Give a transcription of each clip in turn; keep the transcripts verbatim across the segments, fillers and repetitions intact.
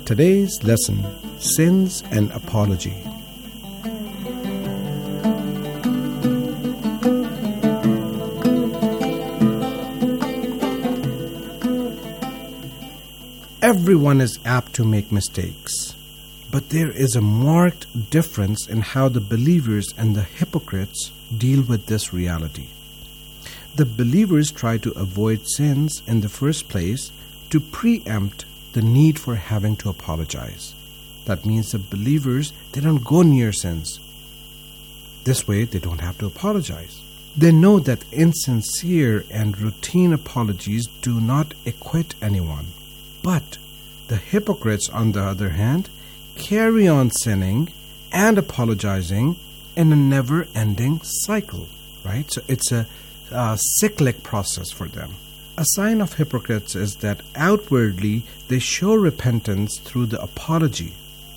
Today's lesson, Sins and Apology. Everyone is apt to make mistakes, but there is a marked difference in how the believers and the hypocrites deal with this reality. The believers try to avoid sins in the first place to preempt the need for having to apologize. That means the believers, they don't go near sins. This way, they don't have to apologize. They know that insincere and routine apologies do not acquit anyone. But the hypocrites, on the other hand, carry on sinning and apologizing in a never-ending cycle, right? So it's a, a cyclic process for them. A sign of hypocrites is that outwardly they show repentance through the apology,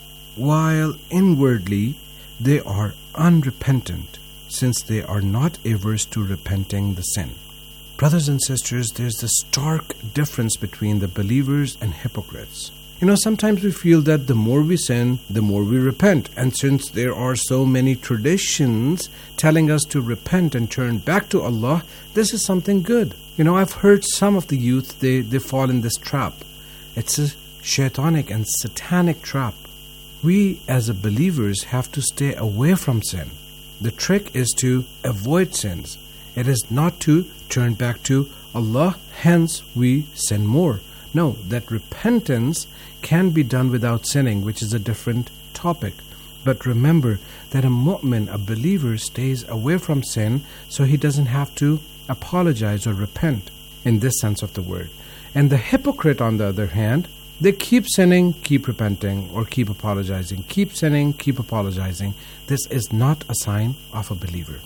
while inwardly they are unrepentant, since they are not averse to repenting the sin. Brothers and sisters, there's a stark difference between the believers and hypocrites. You know, sometimes we feel that the more we sin, the more we repent. And since there are so many traditions telling us to repent and turn back to Allah, this is something good. You know, I've heard some of the youth, they, they fall in this trap. It's a shaitanic and satanic trap. We as a believers have to stay away from sin. The trick is to avoid sins. It is not to turn back to Allah, hence we sin more. No, that repentance can be done without sinning, which is a different topic. But remember that a mu'min, a believer, stays away from sin so he doesn't have to apologize or repent in this sense of the word. And the hypocrite, on the other hand, they keep sinning, keep repenting, or keep apologizing. Keep sinning, keep apologizing. This is not a sign of a believer.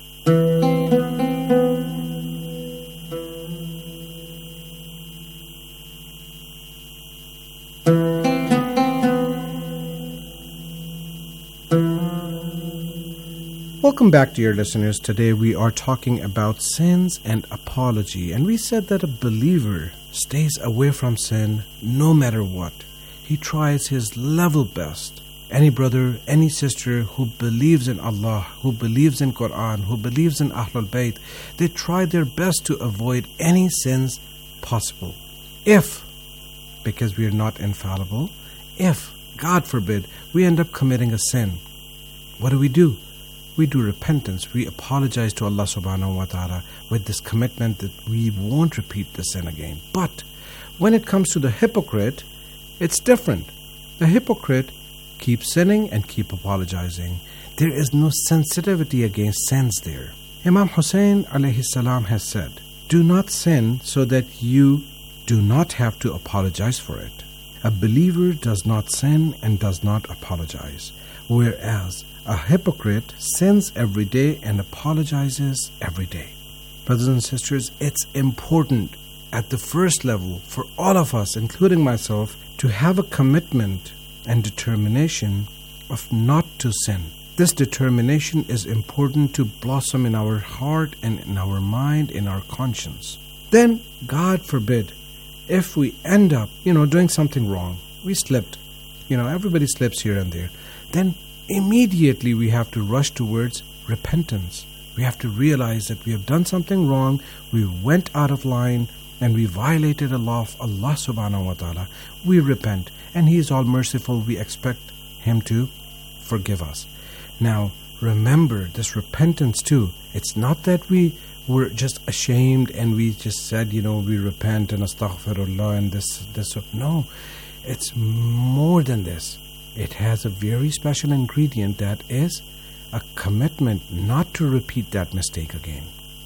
Welcome back, dear listeners. Today we are talking about sins and apology. And we said that a believer stays away from sin no matter what. He tries his level best. Any brother, any sister who believes in Allah, who believes in Quran, who believes in Ahlul Bayt, they try their best to avoid any sins possible. If, because we are not infallible, if, God forbid, we end up committing a sin, what do we do? We do repentance. We apologize to Allah subhanahu wa ta'ala with this commitment that we won't repeat the sin again. But when it comes to the hypocrite, it's different. The hypocrite keeps sinning and keep apologizing. There is no sensitivity against sins there. Imam Hussein alayhi salam has said, do not sin so that you do not have to apologize for it. A believer does not sin and does not apologize, whereas a hypocrite sins every day and apologizes every day. Brothers and sisters, it's important at the first level for all of us, including myself, to have a commitment and determination of not to sin. This determination is important to blossom in our heart and in our mind, in our conscience. Then, God forbid, if we end up, you know, doing something wrong, we slipped, you know, everybody slips here and there, then immediately we have to rush towards repentance. We have to realize that we have done something wrong, we went out of line, and we violated a law of Allah subhanahu wa ta'ala. We repent, and He is all merciful. We expect Him to forgive us. Now, remember this repentance too. It's not that we were just ashamed and we just said, you know, we repent and astaghfirullah and this, this. No, it's more than this. It has a very special ingredient that is a commitment not to repeat that mistake again.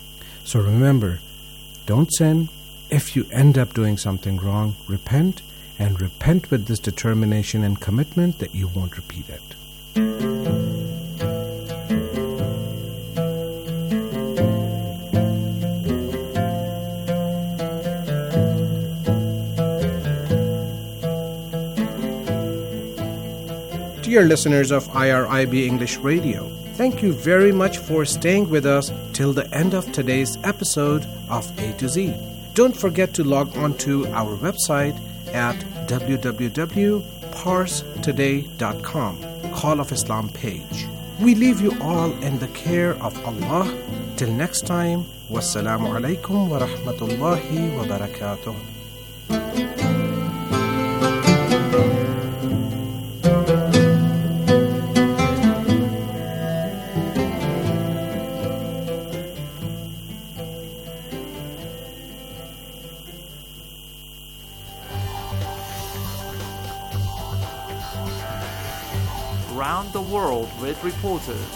So remember, don't sin. If you end up doing something wrong, repent, and repent with this determination and commitment that you won't repeat it. Dear listeners of I R I B English Radio, thank you very much for staying with us till the end of today's episode of A to Z. Don't forget to log on to our website at w w w pars today dot com, Call of Islam page. We leave you all in the care of Allah. Till next time, wassalamu alaikum wa rahmatullahi wa barakatuh. Around the world with reporters.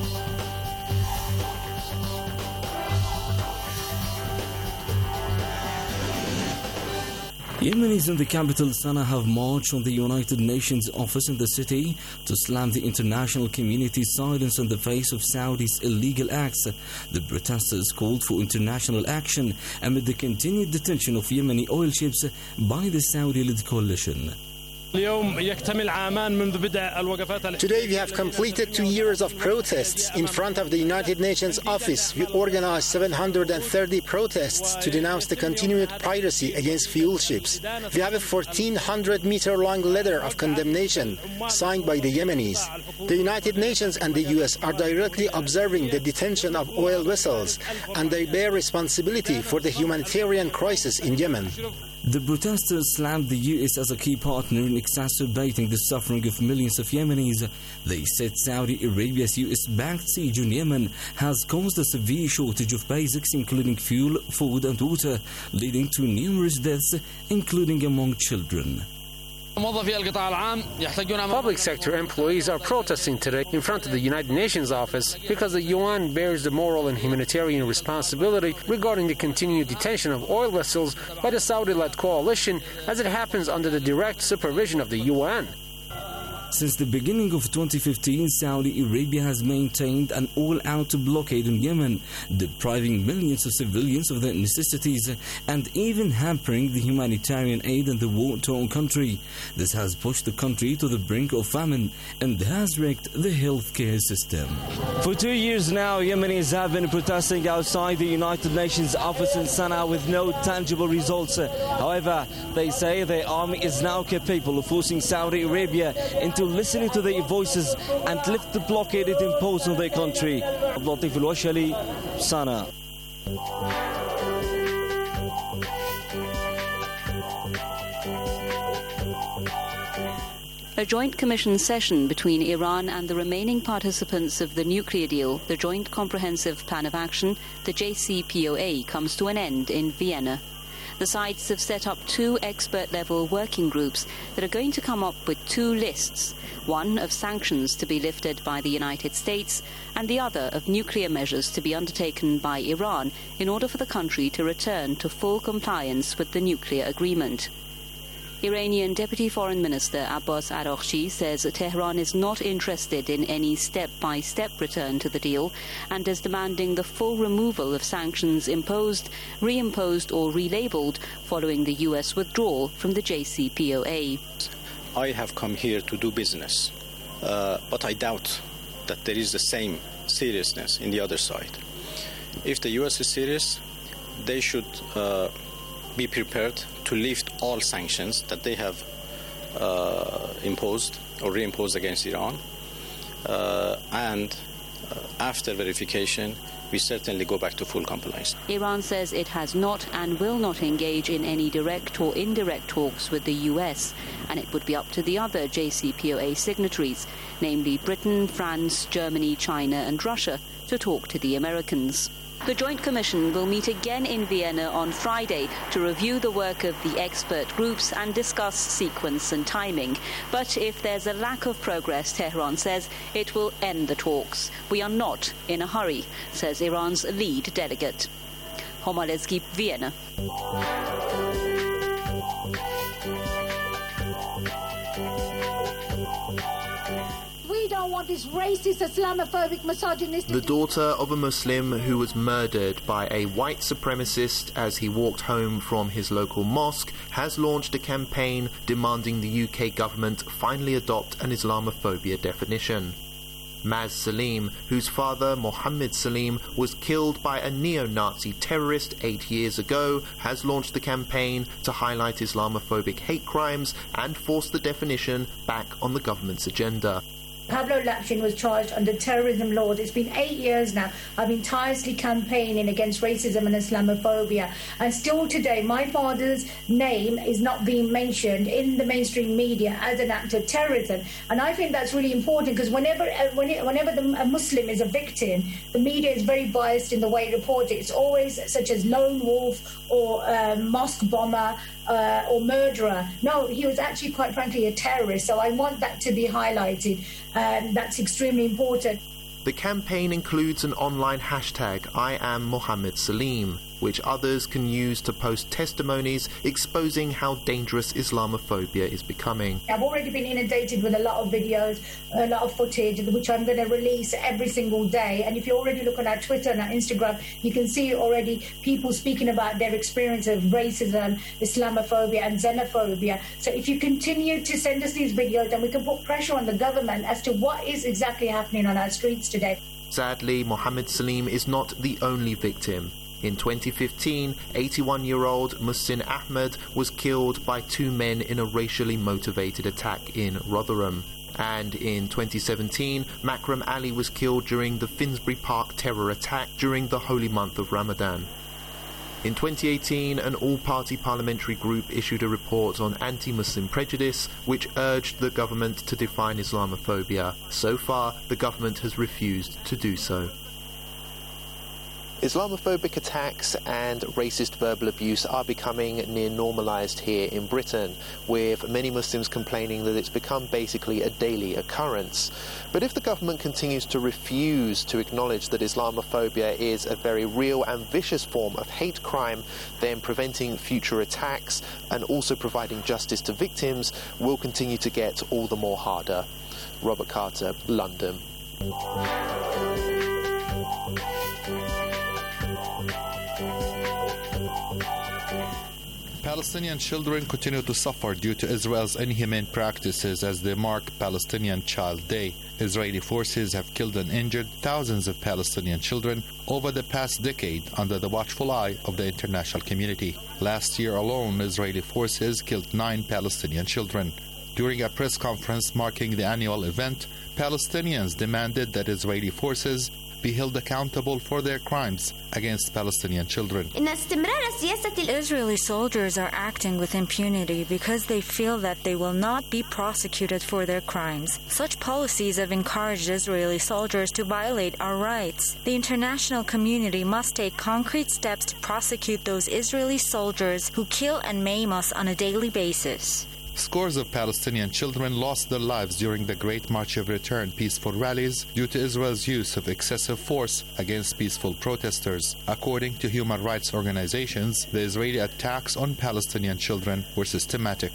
Yemenis in the capital Sana'a have marched on the United Nations office in the city to slam the international community's silence in the face of Saudi's illegal acts. The protesters called for international action amid the continued detention of Yemeni oil ships by the Saudi-led coalition. Today we have completed two years of protests in front of the United Nations office. We organized seven hundred thirty protests to denounce the continued piracy against fuel ships. We have a fourteen hundred meter long letter of condemnation signed by the Yemenis. The United Nations and the U S are directly observing the detention of oil vessels, and they bear responsibility for the humanitarian crisis in Yemen. The protesters slammed the U S as a key partner in exacerbating the suffering of millions of Yemenis. They said Saudi Arabia's U S-backed siege in Yemen has caused a severe shortage of basics including fuel, food and water, leading to numerous deaths, including among children. Public sector employees are protesting today in front of the United Nations office because the U N bears the moral and humanitarian responsibility regarding the continued detention of oil vessels by the Saudi-led coalition, as it happens under the direct supervision of the U N. Since the beginning of twenty fifteen, Saudi Arabia has maintained an all-out blockade on Yemen, depriving millions of civilians of their necessities and even hampering the humanitarian aid in the war-torn country. This has pushed the country to the brink of famine and has wrecked the healthcare system. For two years now, Yemenis have been protesting outside the United Nations office in Sana'a with no tangible results. However, they say their army is now capable of forcing Saudi Arabia into listening to their voices and lift the blockade it imposed on their country. Abdulatif Al-Washali, Sana'a. A joint commission session between Iran and the remaining participants of the nuclear deal, the Joint Comprehensive Plan of Action, the J C P O A, comes to an end in Vienna. The sides have set up two expert-level working groups that are going to come up with two lists, one of sanctions to be lifted by the United States and the other of nuclear measures to be undertaken by Iran in order for the country to return to full compliance with the nuclear agreement. Iranian Deputy Foreign Minister Abbas Araghchi says Tehran is not interested in any step-by-step return to the deal and is demanding the full removal of sanctions imposed, reimposed or relabeled following the U S withdrawal from the J C P O A. I have come here to do business, uh, but I doubt that there is the same seriousness in the other side. If the U S is serious, they should uh, be prepared to lift all sanctions that they have uh, imposed or reimposed against Iran. Uh, and uh, after verification, we certainly go back to full compliance. Iran says it has not and will not engage in any direct or indirect talks with the U S, and it would be up to the other J C P O A signatories, namely Britain, France, Germany, China and Russia, to talk to the Americans. The Joint Commission will meet again in Vienna on Friday to review the work of the expert groups and discuss sequence and timing. But if there's a lack of progress, Tehran says it will end the talks. We are not in a hurry, says Iran's lead delegate. Homalezgi, Vienna. This racist, Islamophobic, misogynistic... The daughter of a Muslim who was murdered by a white supremacist as he walked home from his local mosque has launched a campaign demanding the U K government finally adopt an Islamophobia definition. Maz Salim, whose father, Mohammed Salim, was killed by a neo-Nazi terrorist eight years ago, has launched the campaign to highlight Islamophobic hate crimes and force the definition back on the government's agenda. Pablo Lapshin was charged under terrorism laws. It's been eight years now. I've been tirelessly campaigning against racism and Islamophobia. And still today, my father's name is not being mentioned in the mainstream media as an act of terrorism. And I think that's really important because whenever uh, whenever the, a Muslim is a victim, the media is very biased in the way it reports it. It's always such as lone wolf or uh, mosque bomber uh, or murderer. No, he was actually, quite frankly, a terrorist. So I want that to be highlighted. Um, that's extremely important. The campaign includes an online hashtag, I am Mohammed Salim, which others can use to post testimonies exposing how dangerous Islamophobia is becoming. I've already been inundated with a lot of videos, a lot of footage, which I'm going to release every single day. And if you already look on our Twitter and our Instagram, you can see already people speaking about their experience of racism, Islamophobia and xenophobia. So if you continue to send us these videos, then we can put pressure on the government as to what is exactly happening on our streets today. Sadly, Mohammed Salim is not the only victim. In twenty fifteen, eighty-one-year-old Muhsin Ahmed was killed by two men in a racially motivated attack in Rotherham. And in twenty seventeen, Makram Ali was killed during the Finsbury Park terror attack during the holy month of Ramadan. In twenty eighteen, an all-party parliamentary group issued a report on anti-Muslim prejudice, which urged the government to define Islamophobia. So far, the government has refused to do so. Islamophobic attacks and racist verbal abuse are becoming near normalised here in Britain, with many Muslims complaining that it's become basically a daily occurrence. But if the government continues to refuse to acknowledge that Islamophobia is a very real and vicious form of hate crime, then preventing future attacks and also providing justice to victims will continue to get all the more harder. Robert Carter, London. Palestinian children continue to suffer due to Israel's inhumane practices as they mark Palestinian Child Day. Israeli forces have killed and injured thousands of Palestinian children over the past decade under the watchful eye of the international community. Last year alone, Israeli forces killed nine Palestinian children. During a press conference marking the annual event, Palestinians demanded that Israeli forces be held accountable for their crimes against Palestinian children. Israeli soldiers are acting with impunity because they feel that they will not be prosecuted for their crimes. Such policies have encouraged Israeli soldiers to violate our rights. The international community must take concrete steps to prosecute those Israeli soldiers who kill and maim us on a daily basis. Scores of Palestinian children lost their lives during the Great March of Return peaceful rallies due to Israel's use of excessive force against peaceful protesters. According to human rights organizations, the Israeli attacks on Palestinian children were systematic.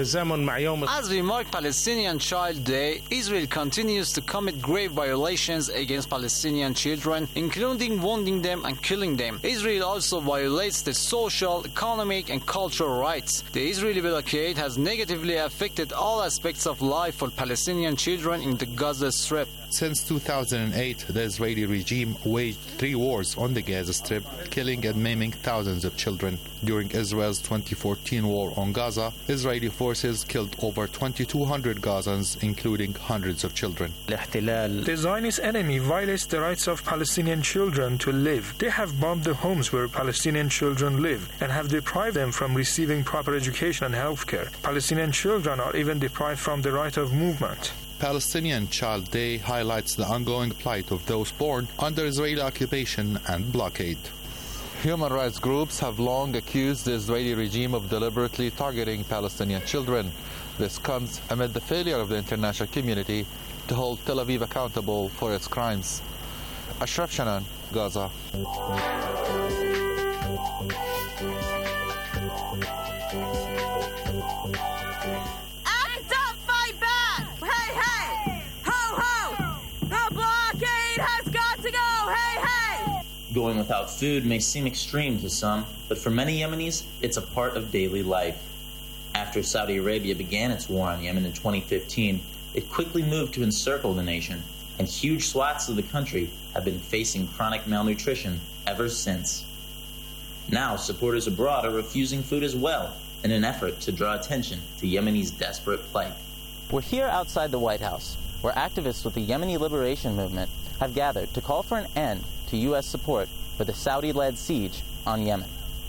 As we mark Palestinian Child Day, Israel continues to commit grave violations against Palestinian children, including wounding them and killing them. Israel also violates the social, economic, and cultural rights. The Israeli blockade has negatively affected all aspects of life for Palestinian children in the Gaza Strip. Since two thousand eight, the Israeli regime waged three wars on the Gaza Strip, killing and maiming thousands of children. During Israel's twenty fourteen war on Gaza, Israeli forces killed over twenty-two hundred Gazans, including hundreds of children. The Zionist enemy violates the rights of Palestinian children to live. They have bombed the homes where Palestinian children live and have deprived them from receiving proper education and health care. Palestinian children are even deprived from the right of movement. Palestinian Child Day highlights the ongoing plight of those born under Israeli occupation and blockade. Human rights groups have long accused the Israeli regime of deliberately targeting Palestinian children. This comes amid the failure of the international community to hold Tel Aviv accountable for its crimes. Ashraf Shanan, Gaza. Going without food may seem extreme to some, but for many Yemenis, it's a part of daily life. After Saudi Arabia began its war on Yemen in twenty fifteen, it quickly moved to encircle the nation. and huge swaths of the country have been facing chronic malnutrition ever since. Now, supporters abroad are refusing food as well in an effort to draw attention to Yemeni's desperate plight. We're here outside the White House, where activists with the Yemeni Liberation Movement have gathered to call for an end to U S support for the Saudi-led siege on Yemen.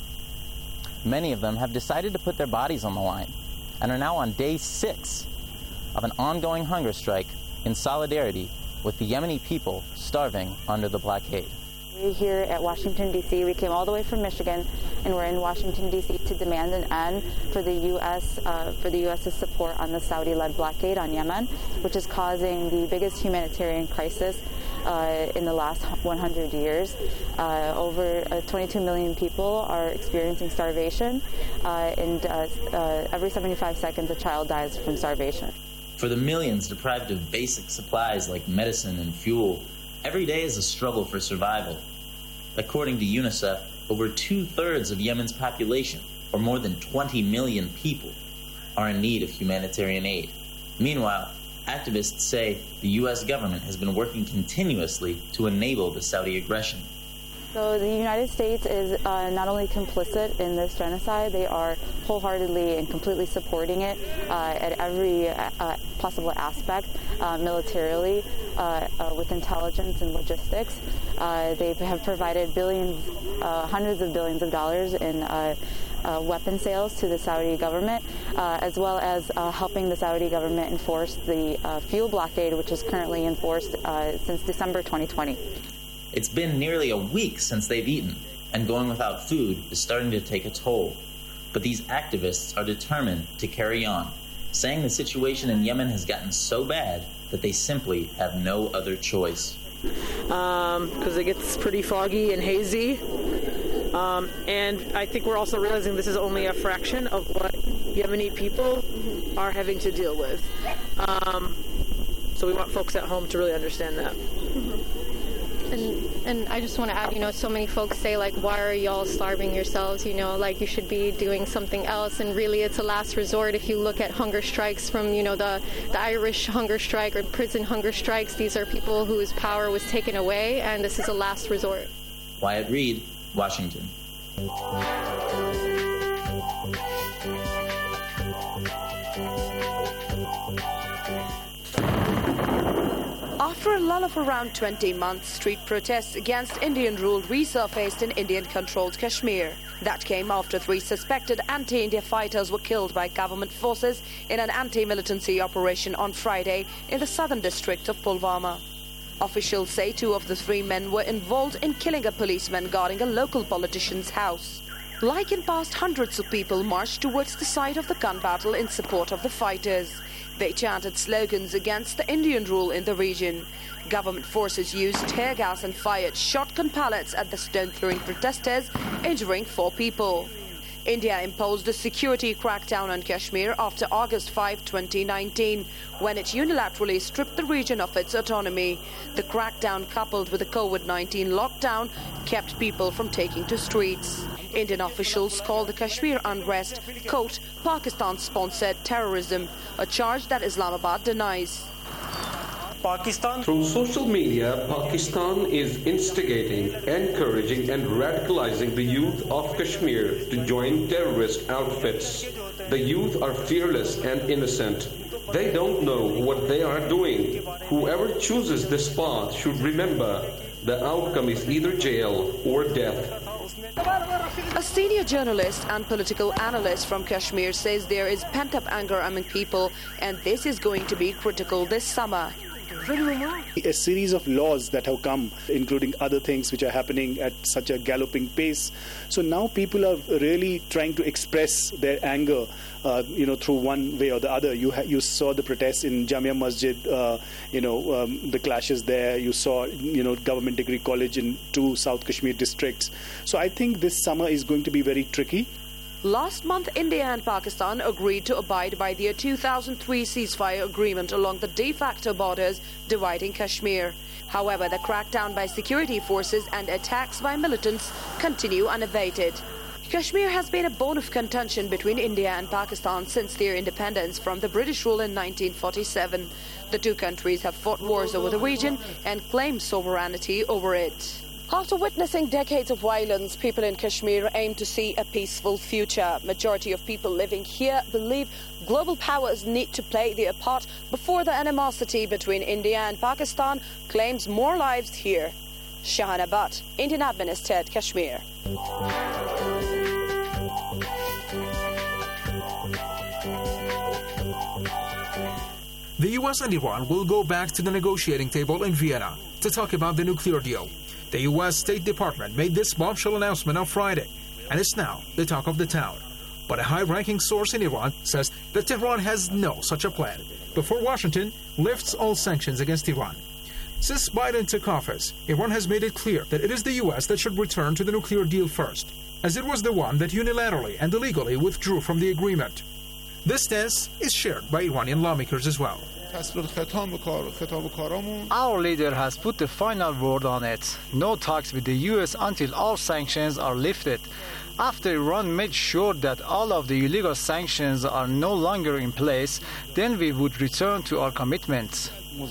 Many of them have decided to put their bodies on the line and are now on day six of an ongoing hunger strike in solidarity with the Yemeni people starving under the blockade. We're here at Washington, D C We came all the way from Michigan, and we're in Washington, D C to demand an end for the U S uh, for the US's support on the Saudi-led blockade on Yemen, which is causing the biggest humanitarian crisis uh, in the last one hundred years. Uh, over uh, twenty-two million people are experiencing starvation, uh, and uh, uh, every seventy-five seconds a child dies from starvation. For the millions deprived of basic supplies like medicine and fuel, every day is a struggle for survival. According to UNICEF, over two-thirds of Yemen's population, or more than twenty million people, are in need of humanitarian aid. Meanwhile, activists say the U S government has been working continuously to enable the Saudi aggression. So the United States is uh, not only complicit in this genocide, they are wholeheartedly and completely supporting it uh, at every uh, possible aspect, uh, militarily, uh, uh, with intelligence and logistics. Uh, they have provided billions, uh, hundreds of billions of dollars in uh, uh, weapon sales to the Saudi government, uh, as well as uh, helping the Saudi government enforce the uh, fuel blockade, which is currently enforced uh, since December twenty twenty. It's been nearly a week since they've eaten, and going without food is starting to take a toll. But these activists are determined to carry on, saying the situation in Yemen has gotten so bad that they simply have no other choice. Um, because it gets pretty foggy and hazy. Um, and I think we're also realizing this is only a fraction of what Yemeni people are having to deal with. Um, so we want folks at home to really understand that. Mm-hmm. And, and I just want to add, you know, so many folks say, like, why are y'all starving yourselves? You know, like, you should be doing something else. And really, it's a last resort. If you look at hunger strikes from, you know, the, the Irish hunger strike or prison hunger strikes, these are people whose power was taken away, and this is a last resort. Wyatt Reed, Washington. After a lull of around twenty months, street protests against Indian-rule resurfaced in Indian-controlled Kashmir. That came after three suspected anti-India fighters were killed by government forces in an anti-militancy operation on Friday in the southern district of Pulwama. Officials say two of the three men were involved in killing a policeman guarding a local politician's house. Like in past, hundreds of people marched towards the site of the gun battle in support of the fighters. They chanted slogans against the Indian rule in the region. Government forces used tear gas and fired shotgun pellets at the stone-throwing protesters, injuring four people. India imposed a security crackdown on Kashmir after August fifth, twenty nineteen, when it unilaterally stripped the region of its autonomy. The crackdown, coupled with the COVID nineteen lockdown, kept people from taking to streets. Indian officials called the Kashmir unrest, quote, Pakistan-sponsored terrorism, a charge that Islamabad denies. Pakistan. Through social media, Pakistan is instigating, encouraging and radicalizing the youth of Kashmir to join terrorist outfits. The youth are fearless and innocent. They don't know what they are doing. Whoever chooses this path should remember the outcome is either jail or death. A senior journalist and political analyst from Kashmir says there is pent-up anger among people, and this is going to be critical this summer. A series of laws that have come, including other things which are happening at such a galloping pace. So now people are really trying to express their anger, uh, you know, through one way or the other. You ha- you saw the protests in Jamia Masjid, uh, you know, um, the clashes there. You saw, you know, Government Degree College in two South Kashmir districts. So I think this summer is going to be very tricky. Last month, India and Pakistan agreed to abide by their two thousand three ceasefire agreement along the de facto borders dividing Kashmir. However, the crackdown by security forces and attacks by militants continue unabated. Kashmir has been a bone of contention between India and Pakistan since their independence from the British rule in nineteen forty-seven. The two countries have fought wars over the region and claimed sovereignty over it. After witnessing decades of violence, people in Kashmir aim to see a peaceful future. Majority of people living here believe global powers need to play their part before the animosity between India and Pakistan claims more lives here. Shahana Bhatt, Indian Administered Kashmir. The U S and Iran will go back to the negotiating table in Vienna to talk about the nuclear deal. The U S State Department made this bombshell announcement on Friday, and it's now the talk of the town. But a high-ranking source in Iran says that Tehran has no such a plan before Washington lifts all sanctions against Iran. Since Biden took office, Iran has made it clear that it is the U S that should return to the nuclear deal first, as it was the one that unilaterally and illegally withdrew from the agreement. This stance is shared by Iranian lawmakers as well. Our leader has put the final word on it. No talks with the U S until all sanctions are lifted. After Iran made sure that all of the illegal sanctions are no longer in place, then we would return to our commitments.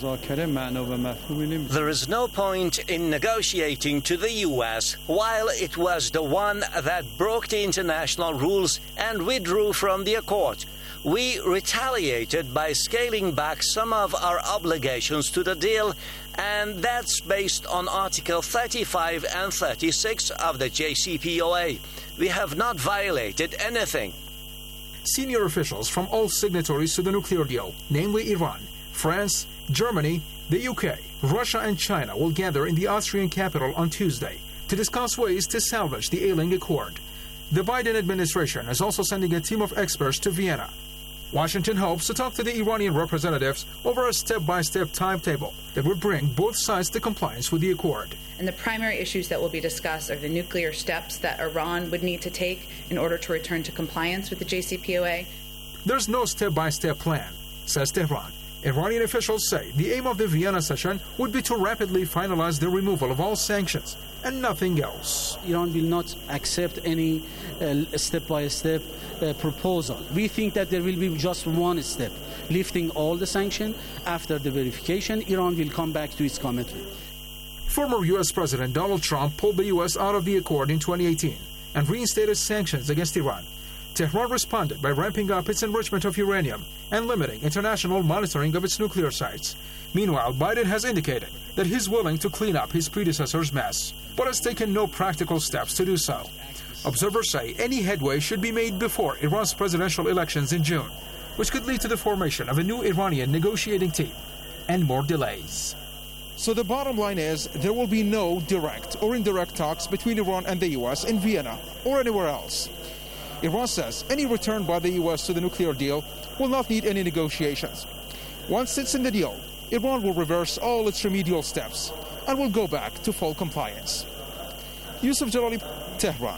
There is no point in negotiating to the U S while it was the one that broke the international rules and withdrew from the accord. We retaliated by scaling back some of our obligations to the deal, and that's based on Article thirty-five and thirty-six of the J C P O A. We have not violated anything. Senior officials from all signatories to the nuclear deal, namely Iran, France, Germany, the U K, Russia and China, will gather in the Austrian capital on Tuesday to discuss ways to salvage the ailing accord. The Biden administration is also sending a team of experts to Vienna. Washington hopes to talk to the Iranian representatives over a step-by-step timetable that would bring both sides to compliance with the accord. And the primary issues that will be discussed are the nuclear steps that Iran would need to take in order to return to compliance with the J C P O A. There's no step-by-step plan, says Tehran. Iranian officials say the aim of the Vienna session would be to rapidly finalize the removal of all sanctions and nothing else. Iran will not accept any uh, step-by-step uh, proposal. We think that there will be just one step, lifting all the sanctions. After the verification, Iran will come back to its commitment. Former U S President Donald Trump pulled the U S out of the accord in twenty eighteen and reinstated sanctions against Iran. Tehran responded by ramping up its enrichment of uranium and limiting international monitoring of its nuclear sites. Meanwhile, Biden has indicated that he's willing to clean up his predecessor's mess, but has taken no practical steps to do so. Observers say any headway should be made before Iran's presidential elections in June, which could lead to the formation of a new Iranian negotiating team and more delays. So the bottom line is there will be no direct or indirect talks between Iran and the U S in Vienna or anywhere else. Iran says any return by the U S to the nuclear deal will not need any negotiations. Once it's in the deal, Iran will reverse all its remedial steps and will go back to full compliance. Yusuf Jalali, Tehran.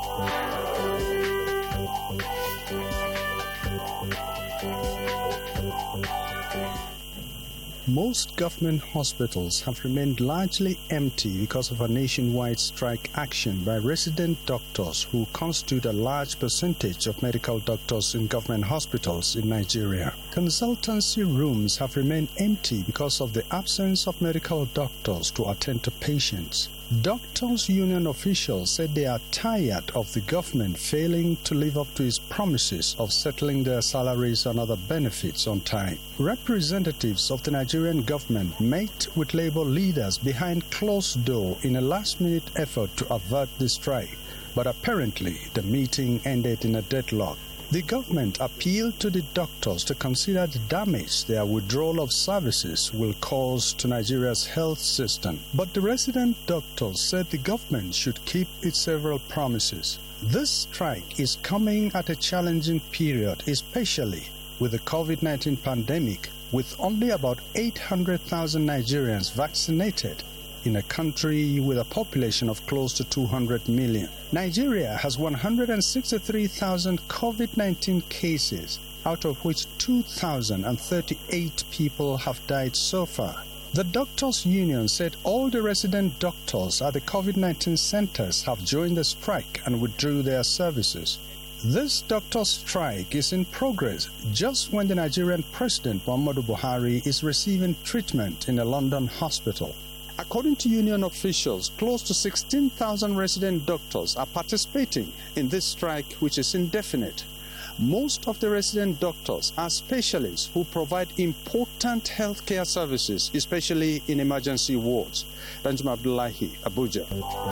Most government hospitals have remained largely empty because of a nationwide strike action by resident doctors who constitute a large percentage of medical doctors in government hospitals in Nigeria. Consultancy rooms have remained empty because of the absence of medical doctors to attend to patients. Doctors' union officials said they are tired of the government failing to live up to its promises of settling their salaries and other benefits on time. Representatives of the Nigerian government met with labor leaders behind closed door in a last-minute effort to avert the strike, but apparently the meeting ended in a deadlock. The government appealed to the doctors to consider the damage their withdrawal of services will cause to Nigeria's health system. But the resident doctors said the government should keep its several promises. This strike is coming at a challenging period, especially with the COVID nineteen pandemic, with only about eight hundred thousand Nigerians vaccinated in a country with a population of close to two hundred million. Nigeria has one hundred sixty-three thousand COVID nineteen cases, out of which two thousand thirty-eight people have died so far. The Doctors' Union said all the resident doctors at the COVID nineteen centers have joined the strike and withdrew their services. This doctor strike is in progress just when the Nigerian President Muhammadu Buhari is receiving treatment in a London hospital. According to union officials, close to sixteen thousand resident doctors are participating in this strike, which is indefinite. Most of the resident doctors are specialists who provide important healthcare services, especially in emergency wards. Danjuma Abdullahi, Abuja.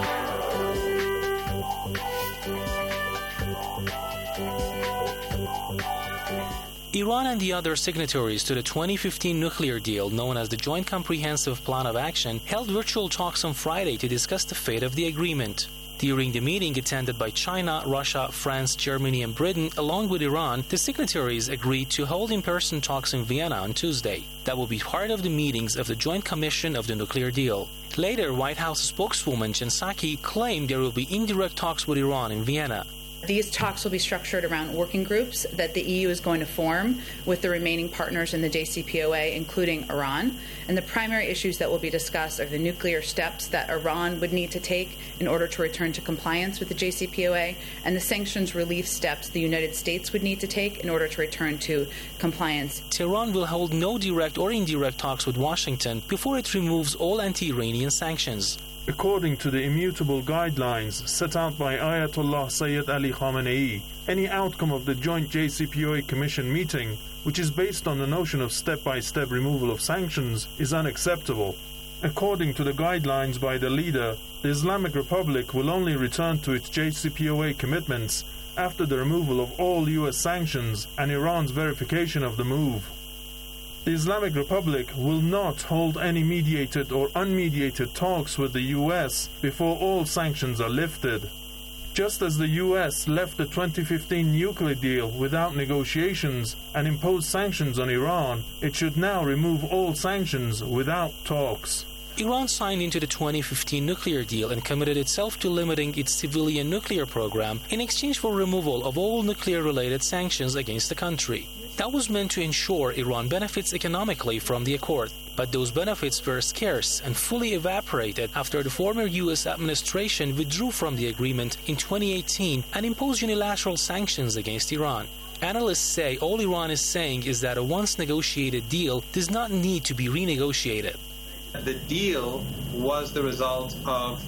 Iran and the other signatories to the twenty fifteen nuclear deal, known as the Joint Comprehensive Plan of Action, held virtual talks on Friday to discuss the fate of the agreement. During the meeting attended by China, Russia, France, Germany and Britain, along with Iran, the signatories agreed to hold in-person talks in Vienna on Tuesday. That will be part of the meetings of the Joint Commission of the Nuclear Deal. Later, White House spokeswoman Jen Psaki claimed there will be indirect talks with Iran in Vienna. These talks will be structured around working groups that the E U is going to form with the remaining partners in the J C P O A, including Iran. And the primary issues that will be discussed are the nuclear steps that Iran would need to take in order to return to compliance with the J C P O A, and the sanctions relief steps the United States would need to take in order to return to compliance. Tehran will hold no direct or indirect talks with Washington before it removes all anti-Iranian sanctions. According to the immutable guidelines set out by Ayatollah Sayyid Ali Khamenei, any outcome of the joint J C P O A Commission meeting, which is based on the notion of step-by-step removal of sanctions, is unacceptable. According to the guidelines by the leader, the Islamic Republic will only return to its J C P O A commitments after the removal of all U S sanctions and Iran's verification of the move. The Islamic Republic will not hold any mediated or unmediated talks with the U S before all sanctions are lifted. Just as the U S left the twenty fifteen nuclear deal without negotiations and imposed sanctions on Iran, it should now remove all sanctions without talks. Iran signed into the twenty fifteen nuclear deal and committed itself to limiting its civilian nuclear program in exchange for removal of all nuclear-related sanctions against the country. That was meant to ensure Iran benefits economically from the accord, but those benefits were scarce and fully evaporated after the former U S administration withdrew from the agreement in twenty eighteen and imposed unilateral sanctions against Iran. Analysts say all Iran is saying is that a once negotiated deal does not need to be renegotiated. The deal was the result of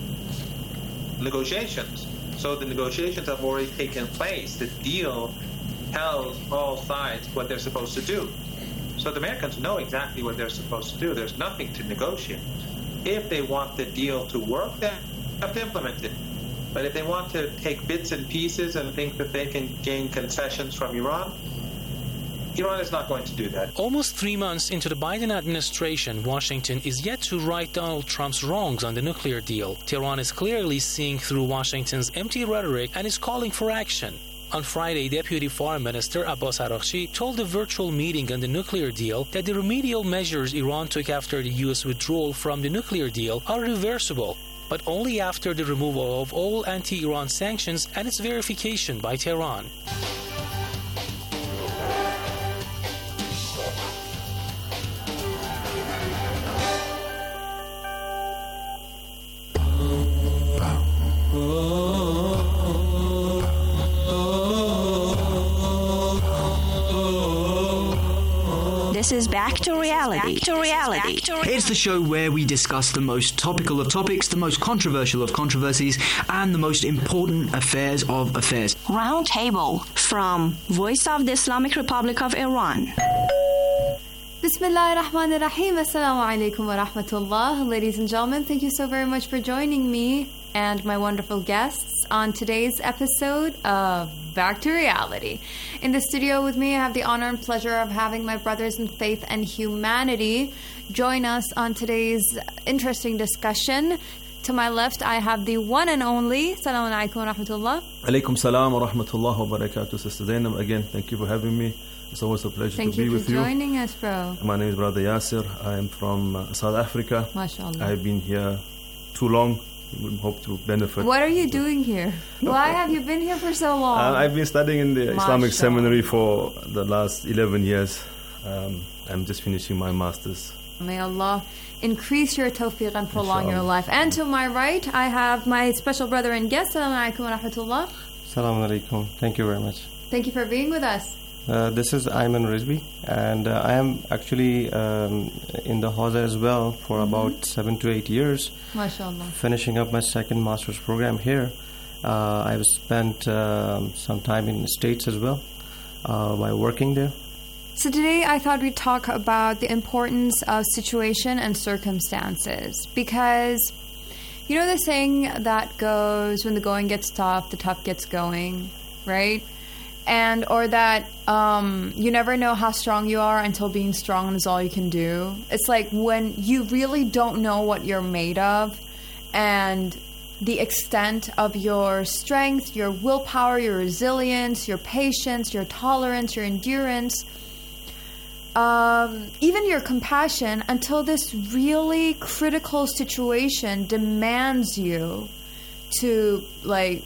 negotiations. So the negotiations have already taken place. The deal tells all sides what they're supposed to do. So the Americans know exactly what they're supposed to do. There's nothing to negotiate. If they want the deal to work, they have to implement it. But if they want to take bits and pieces and think that they can gain concessions from Iran, Iran is not going to do that. Almost three months into the Biden administration, Washington is yet to right Donald Trump's wrongs on the nuclear deal. Tehran is clearly seeing through Washington's empty rhetoric and is calling for action. On Friday, Deputy Foreign Minister Abbas Araghchi told a virtual meeting on the nuclear deal that the remedial measures Iran took after the U S withdrawal from the nuclear deal are reversible, but only after the removal of all anti-Iran sanctions and its verification by Tehran. This is Back to Reality. Back to Reality. Back to Re- it's the show where we discuss the most topical of topics, the most controversial of controversies, and the most important affairs of affairs. Round Table from Voice of the Islamic Republic of Iran. Bismillah ar-Rahman ar-Rahim. Assalamu alaikum wa rahmatullah. Ladies and gentlemen, thank you so very much for joining me and my wonderful guests on today's episode of Back to Reality. In the studio with me, I have the honor and pleasure of having my brothers in faith and humanity join us on today's interesting discussion. To my left, I have the one and only. Assalamu alaikum wa rahmatullah. Alaikum salam wa rahmatullah wa barakatuh. Sister Zainab, again, thank you for having me. It's always a pleasure thank to be with you. Thank you for joining us, bro. My name is Brother Yasser. I am from uh, South Africa. MashaAllah. I have been here too long. We hope to benefit. What are you doing here? Why have you been here for so long? Uh, I've been studying in the Mashallah. Islamic Seminary for the last eleven years. Um, I'm just finishing my master's May Allah increase your tawfiq and prolong your Inshallah. life. And to my right, I have my special brother and guest. Assalamu alaikum wa rahmatullah. Assalamu alaikum. Thank you very much. Thank you for being with us. Uh, this is Ayman Rizvi, and uh, I am actually um, in the Hawza as well for Mm-hmm. about seven to eight years. MashaAllah. Finishing up my second master's program here. Uh, I've spent um some time in the States as well uh, by working there. So today I thought we'd talk about the importance of situation and circumstances, because you know the saying that goes, when the going gets tough, the tough gets going, right? And or that um, you never know how strong you are until being strong is all you can do. It's like when you really don't know what you're made of and the extent of your strength, your willpower, your resilience, your patience, your tolerance, your endurance, um, even your compassion, until this really critical situation demands you to, like,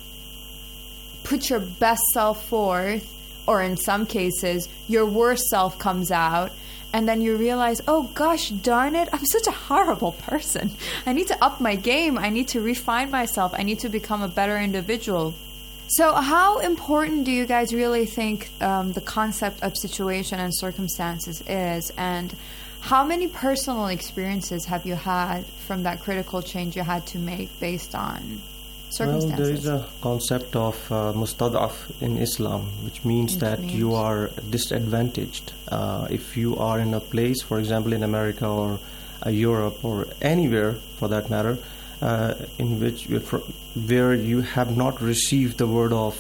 put your best self forth, or in some cases, your worst self comes out, and then you realize, oh gosh darn it, I'm such a horrible person. I need to up my game. I need to refine myself. I need to become a better individual. So how important do you guys really think um, the concept of situation and circumstances is? And how many personal experiences have you had from that critical change you had to make based on circumstances? Well, there is a concept of uh, mustad'af in Islam, which means Which that means? you are disadvantaged. Uh, if you are in a place, for example, in America or uh, Europe or anywhere for that matter, uh, in which you fr- where you have not received the word of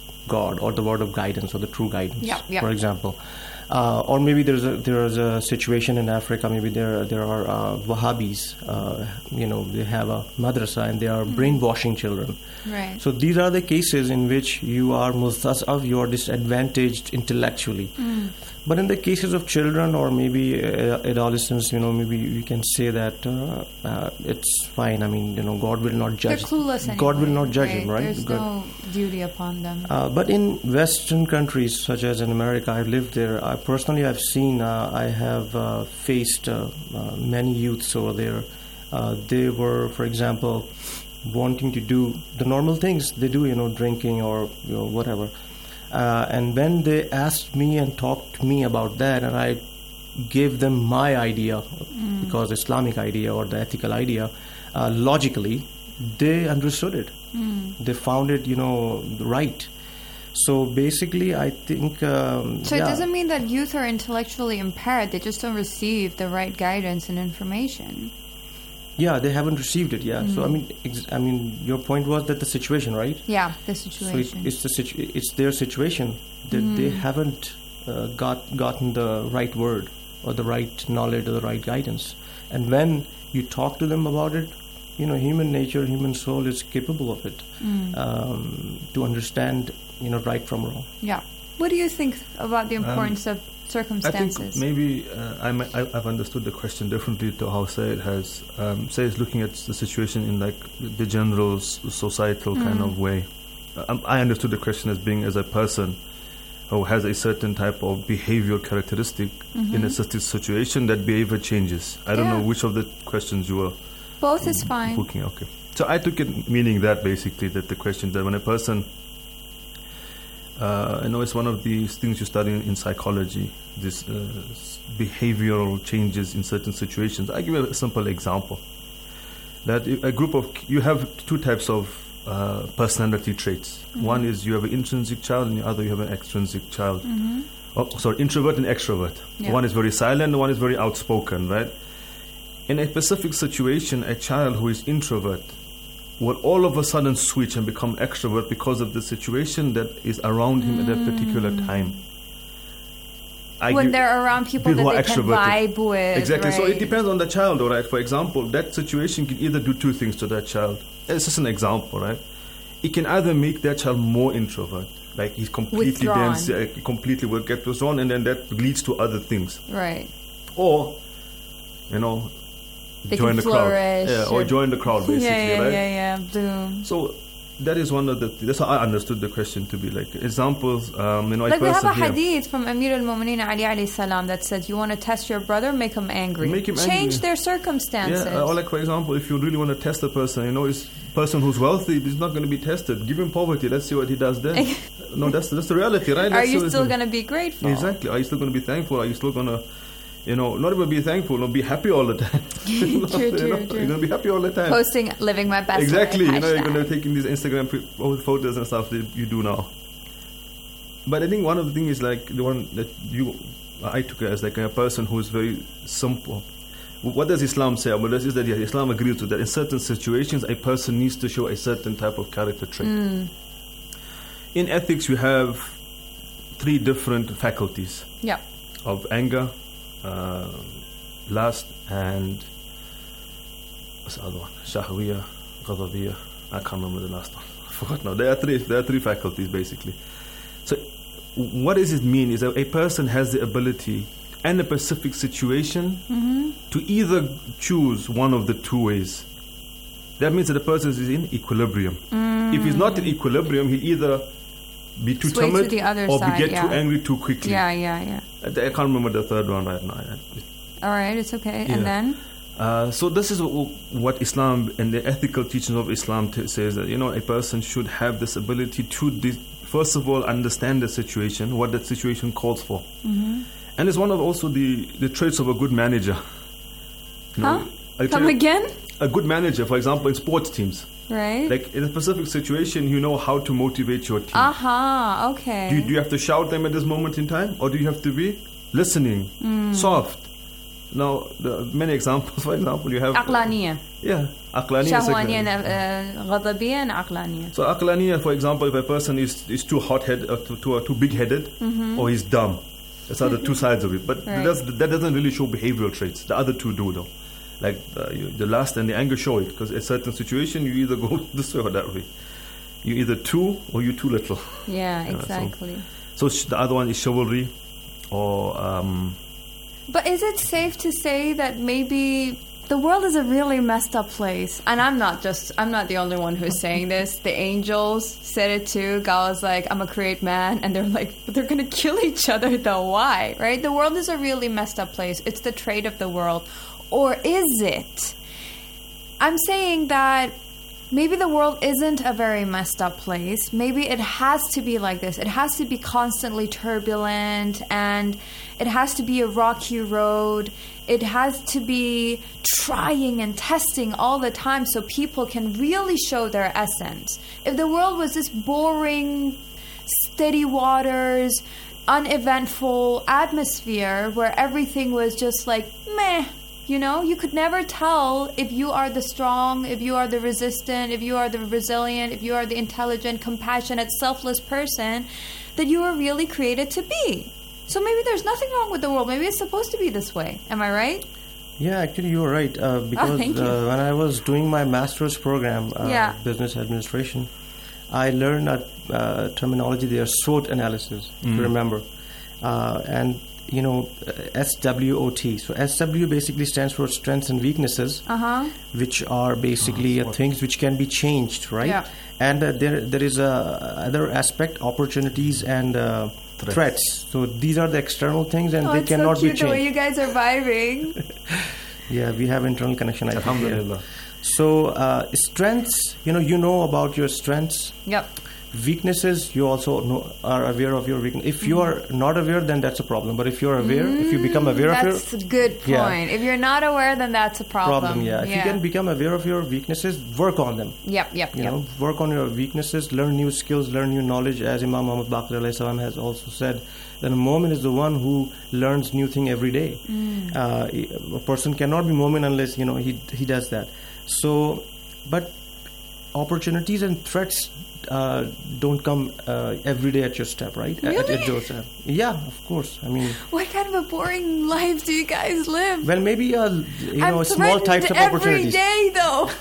God or the word of guidance or the true guidance, Yeah, yeah. for example. Uh, or maybe there's a there is a situation in Africa. Maybe there there are uh, Wahhabis. Uh, you know, they have a madrasa and they are Mhm. brainwashing children. Right. So these are the cases in which you are mustazaf, you are disadvantaged intellectually. Mm. But in the cases of children or maybe uh, adolescents, you know, maybe we can say that uh, uh, it's fine. I mean, you know, God will not They're judge. clueless anyway. God will not judge right? him, right? There's God- no duty upon them. uh, but in Western countries, such as in America, I've lived there. I personally, I've seen. Uh, I have uh, faced uh, uh, many youths over there. Uh, they were, for example, wanting to do the normal things they do, you know, drinking or you know, whatever. Uh, and when they asked me and talked to me about that, and I gave them my idea, Mm. because Islamic idea or the ethical idea, uh, logically, they understood it. Mm. They found it, you know, right. So basically, I think. Um, So yeah. it doesn't mean that youth are intellectually impaired. They just don't receive the right guidance and information. Yeah, they haven't received it. Yeah. So I Mhm. mean, ex- I mean, your point was that the situation, right? Yeah, the So situation. it, it's the situ- it's their situation that they Mhm. haven't uh, got gotten the right word or the right knowledge or the right guidance. And when you talk to them about it, you know, human nature, human soul is capable of it Mm. um, to understand, you know, right from wrong. Yeah. What do you think about the importance of I circumstances? think maybe uh, I might, I, I've understood the question differently to how Sayed has. Um, Sayed is looking at the situation in like the general s- societal kind Mm. of way. Um, I understood the question as being as a person who has a certain type of behavioral characteristic in a Mhm. certain situation, that behavior changes. I don't Yeah. know which of the questions you were Both is fine. looking. Okay, so I took it meaning that basically that the question that when a person uh, I know it's one of these things you study in, in psychology, this uh, s- behavioral changes in certain situations. I give you a simple example. That if a group of you have two types of uh, personality traits. Mhm. One is you have an intrinsic child, and the other you have an extrinsic child. Mhm. Oh, sorry, introvert and extrovert. Yeah. One is very silent, one is very outspoken, right? In a specific situation, a child who is introvert will all of a sudden switch and become extrovert because of the situation that is around him at that particular time. I when give- they're around people who that are they can extroverted. vibe with. Exactly. So right? it depends on the child, all right? For example, that situation can either do two things to that child. It's just an example, right? It can either make that child more introvert, like he's completely Withdrawn. dense, uh, completely will get withdrawn, and then that leads to other things. Right. Or, you know, They join can the crowd. flourish Yeah, or or- join the crowd, basically, yeah, yeah, right? yeah, yeah. Boom. So that is one of the, that's how I understood the question to be, like examples, um, you know, like we have a here. hadith from Amir al-Mu'mineen Ali alayhi salam that said, you want to test your brother, make him angry. Make him Change angry. their circumstances. Yeah, or like for example, if you really want to test a person, you know, is person who's wealthy is not going to be tested. Give him poverty, let's see what he does then. No, that's that's the reality, right? Are Let's you still going to be grateful? Exactly. Are you still going to be thankful? Are you still going to, you know, not even be thankful, no, be happy all the time. true, not, true, you know, true. You're going to be happy all the time. Posting, living my best exactly. life. You know, you're Hashtag. going to take in these Instagram pre- photos and stuff that you do now. But I think one of the things is like the one that you, I took it as like a person who is very simple. What does Islam say about this? Is that yeah, Islam agrees to that in certain situations a person needs to show a certain type of character trait. Mm. In ethics, you have three different faculties. Yeah. Of anger, uh, lust, and what's the other one? Shahwiyah, Ghadabiyah. I can't remember the last one. I forgot now. There are three. There are three faculties basically. So, what does it mean? Is that a person has the ability, in a specific situation, mm-hmm. to either choose one of the two ways. That means that the person is in equilibrium. Mm. If he's not in equilibrium, he'll either be too Sway timid to the other or side, be get yeah. too angry too quickly. Yeah, yeah, yeah. I, I can't remember the third one right now. All right, it's okay. Yeah. And then? Uh, so this is w- what Islam and the ethical teachings of Islam t- says, that, you know, a person should have this ability to, de- first of all, understand the situation, what that situation calls for. Mm-hmm. And it's one of also the, the traits of a good manager. You know, Huh? a Come tra- again? A good manager, for example, in sports teams. Right. Like in a specific situation, you know how to motivate your team. Aha, uh-huh, okay. Do you, do you have to shout them at this moment in time? Or do you have to be listening, Mm. soft? Now, the many examples, for example, you have... Aqlaniya. Yeah, aqlaniya. Shahwaniya, uh, ghadabiyya and aqlaniya. So aqlaniya, for example, if a person is, is too hot-headed, or too, too, too big-headed, Mhm. or he's dumb. That's are the two sides of it. But Right. that's, that doesn't really show behavioral traits. The other two do, though. Like uh, you, the lust and the anger show it. Because in a certain situation, you either go this way or that way. You're either too or you're too little. Yeah, Yeah, so- exactly. So sh- the other one is chivalry, or... Um, But is it safe to say that maybe the world is a really messed up place? And I'm not just, I'm not the only one who's saying this. The angels said it too. God was like, I'm a great man. And they're like, but they're going to kill each other though. Why? Right? The world is a really messed up place. It's the trait of the world. Or is it? I'm saying that maybe the world isn't a very messed up place. Maybe it has to be like this. It has to be constantly turbulent, and it has to be a rocky road. It has to be trying and testing all the time so people can really show their essence. If the world was this boring, steady waters, uneventful atmosphere where everything was just like meh, you know, you could never tell if you are the strong, if you are the resistant, if you are the resilient, if you are the intelligent, compassionate, selfless person that you were really created to be. So maybe there's nothing wrong with the world. Maybe it's supposed to be this way. Am I right? Yeah, actually, you were right. Uh, because thank you. uh, when I was doing my master's program, uh, Yeah. business administration, I learned a uh, terminology there, SWOT analysis, Mm. to remember. Uh, and, you know, uh, S W O T. So S W basically stands for strengths and weaknesses, Uh-huh. which are basically uh, things which can be changed, right? Yeah. And uh, there there is a other aspect, opportunities and uh, threats. threats. So these are the external things, and Oh, they it's so cannot cute be the way changed. you guys are vibing. Yeah, we have internal connection. I think, yeah. Alhamdulillah. So uh, strengths, you know, you know about your strengths. Yep. Weaknesses, you also know, are aware of your weakness. If you are not aware, then that's a problem. But if you are aware, if you become aware of your That's a good point. Yeah. If you're not aware, then that's a problem. problem, yeah. If you can become aware of your weaknesses, work on them. Yep, yep, You yep. know, work on your weaknesses, learn new skills, learn new knowledge. As Imam Muhammad Baqir alayhi salam has also said, that a mu'min is the one who learns new thing every day. Mm. Uh, a person cannot be mu'min unless, you know, he he does that. So, but opportunities and threats uh, don't come uh, every day at your step, right? At, Really? at your step. Yeah, of course. I mean, What kind of a boring life do you guys live? well, maybe uh, you I'm know, small threatened types of every opportunities. day, though.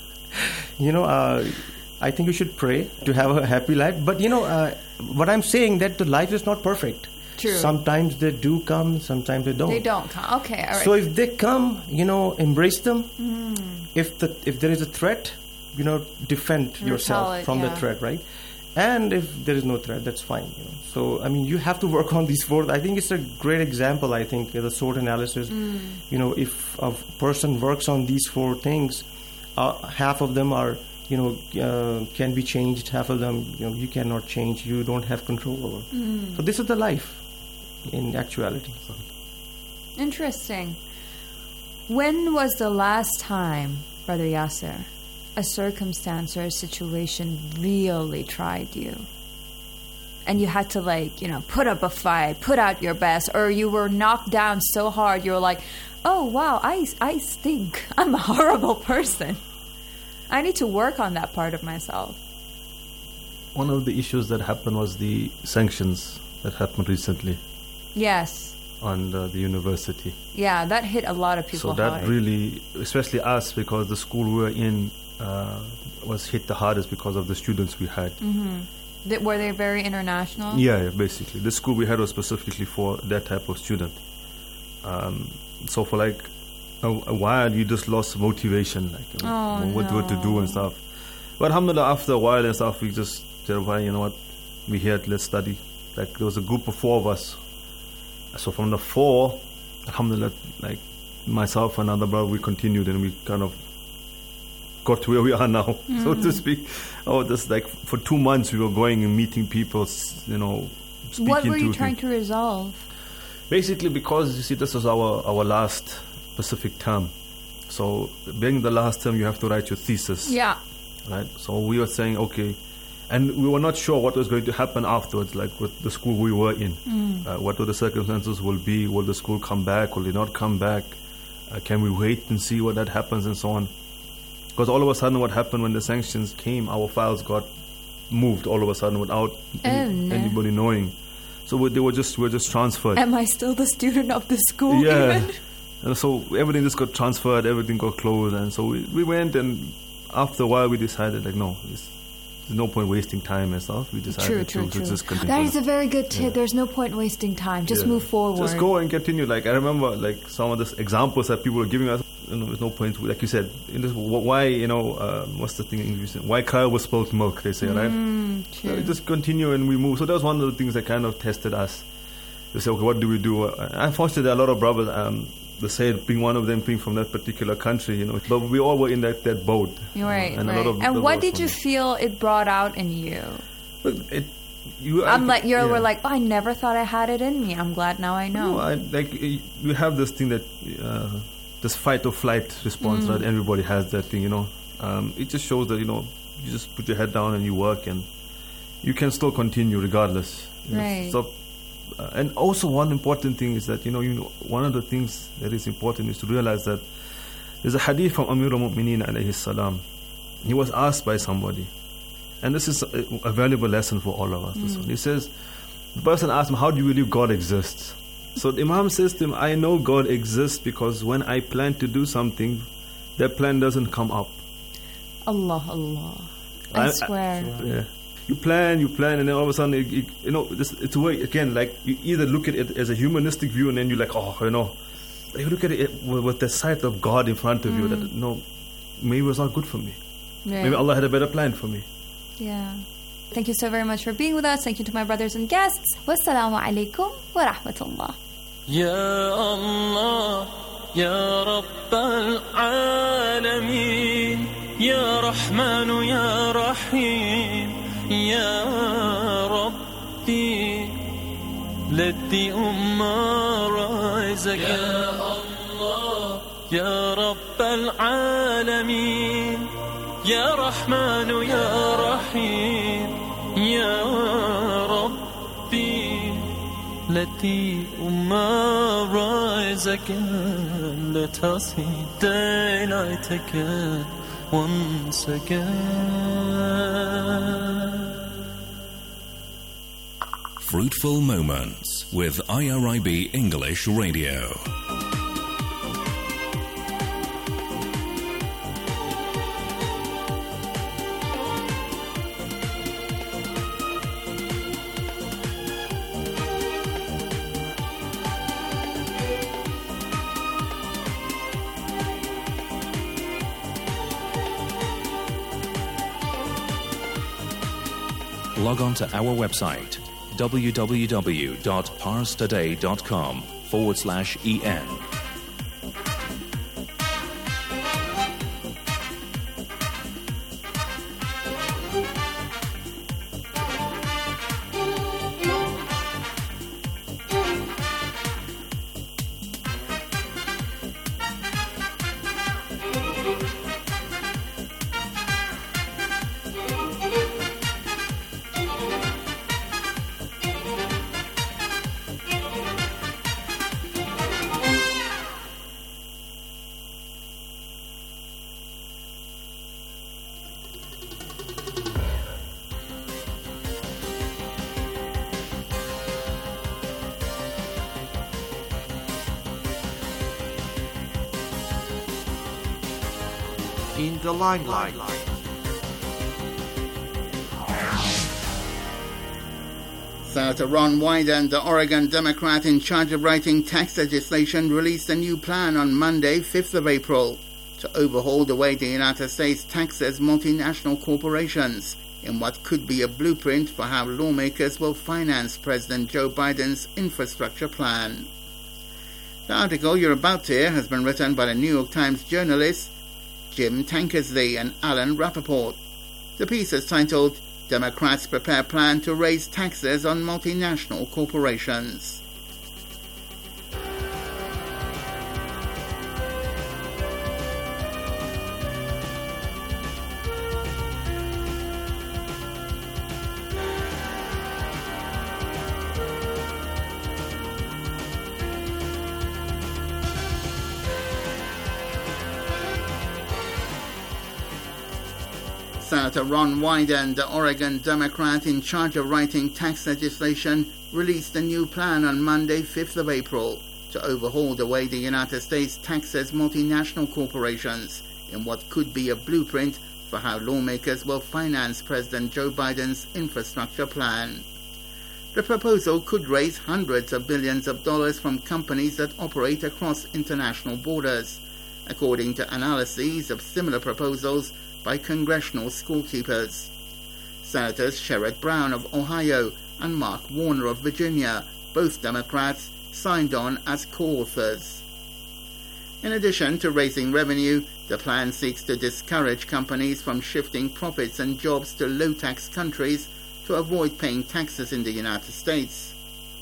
You know, uh, I think you should pray to have a happy life. But you know, uh, what I'm saying that the life is not perfect. True. Sometimes they do come, sometimes they don't. They don't come. Okay, all right. So if they come, you know, embrace them. Mm. If the if there is a threat, you know, defend yourself it, from yeah. the threat, right? And if there is no threat, that's fine. You know? So, I mean, you have to work on these four. I think it's a great example, I think, the SWOT analysis. Mm. You know, if a person works on these four things, uh, half of them are, you know, uh, can be changed. Half of them, you know, you cannot change. You don't have control over. Mm. So this is the life in actuality. Interesting. When was the last time, Brother Yasser, a circumstance or a situation really tried you? And you had to, like, you know, put up a fight, put out your best, or you were knocked down so hard you were like, oh, wow, I, I stink. I'm a horrible person. I need to work on that part of myself. One of the issues that happened was the sanctions that happened recently. Yes. On uh, the university. Yeah, that hit a lot of people So that hard. really, especially us, because the school we were in uh, was hit the hardest because of the students we had. Mm-hmm. Th- were they very international? Yeah, yeah, basically. The school we had was specifically for that type of student. Um, so for like a, a while, you just lost motivation, like you know, Oh, what, what to do and stuff. But alhamdulillah, after a while and stuff, we just said, well, you know what, we here, let's study. Like there was a group of four of us. So from the four, alhamdulillah, like myself and another brother, we continued and we kind of got to where we are now, mm. so to speak. Oh, just like for two months we were going and meeting people, you know, speaking What were you to trying them. to resolve? Basically, because you see, this is our, our last Pacific term. So being the last term, you have to write your thesis. Yeah. Right? So we were saying, okay, and we were not sure what was going to happen afterwards, like with the school we were in. Mm. Uh, what were the circumstances will be? Will the school come back? Will it not come back? Uh, can we wait and see what that happens and so on? Because all of a sudden what happened when the sanctions came, our files got moved all of a sudden without any, Oh, no. anybody knowing. So we, they were just were just transferred. Am I still the student of the school Yeah. even? And so everything just got transferred, everything got closed, and so we, we went, and after a while we decided, like, no, it's, there's no point wasting time and stuff. We decided True, to, true, to true. just continue. That is a very good tip. Yeah. There's no point wasting time. Just Yeah. move forward. Just go and continue. Like I remember, like some of the examples that people were giving us. You know, there's no point. Like you said, in this, why you know uh, what's the thing in English? Why cry over spilt milk? They say, right? Mm, So true. we just continue and we move. So that was one of the things that kind of tested us. They say, okay, what do we do? Uh, unfortunately, a lot of brothers, um, they said, being one of them, being from that particular country, you know. But we all were in that, that boat. You're right, and right. a lot of and the what boats did were you there. feel it brought out in you? It, you, I'm I- like, you yeah. were like, oh, I never thought I had it in me. I'm glad now I know. No, I, like uh, we have this thing that uh, this fight or flight response, Mm. right? Everybody has that thing, you know. Um, it just shows that you know you just put your head down and you work, and you can still continue regardless. You know. Right. So, uh, and also one important thing is that you know, you know, one of the things that is important is to realize that there's a hadith from Amir al-Mu'mineen alayhi salam. He was asked by somebody, and this is a, a valuable lesson for all of us. This Mm. one. He says, the person asked him, how do you believe God exists? So the Imam says to him, I know God exists because when I plan to do something, that plan doesn't come up. Allah, Allah. I, swear. yeah. You plan, you plan, and then all of a sudden, it, it, you know, this, it's a way, again, like, you either look at it as a humanistic view and then you're like, oh, you know, but you look at it with, with the sight of God in front of you, Mm. that, no, maybe it was not good for me. Right. Maybe Allah had a better plan for me. Yeah. Thank you so very much for being with us. Thank you to my brothers and guests. Wassalamu alaikum wa rahmatullah. يا الله يا رب العالمين يا رحمن يا رحيم يا ربي let the ummah rise again يا الله يا رب العالمين يا رحمن يا رحيم يا ربي let the ummah rise again. Let us see daylight again, once again. Fruitful Moments with I R I B English Radio. log on to our website www.parstoday.com forward slash en. In the limelight. Senator Ron Wyden, the Oregon Democrat in charge of writing tax legislation, released a new plan on Monday, fifth of April, to overhaul the way the United States taxes multinational corporations in what could be a blueprint for how lawmakers will finance President Joe Biden's infrastructure plan. The article you're about to hear has been written by the New York Times journalists Jim Tankersley and Alan Rappaport. The piece is titled, Democrats Prepare Plan to Raise Taxes on Multinational Corporations. Senator Ron Wyden, the Oregon Democrat in charge of writing tax legislation, released a new plan on Monday, fifth of April, to overhaul the way the United States taxes multinational corporations in what could be a blueprint for how lawmakers will finance President Joe Biden's infrastructure plan. The proposal could raise hundreds of billions of dollars from companies that operate across international borders, according to analyses of similar proposals by congressional scorekeepers. Senators Sherrod Brown of Ohio and Mark Warner of Virginia, both Democrats, signed on as co-authors. In addition to raising revenue, the plan seeks to discourage companies from shifting profits and jobs to low-tax countries to avoid paying taxes in the United States.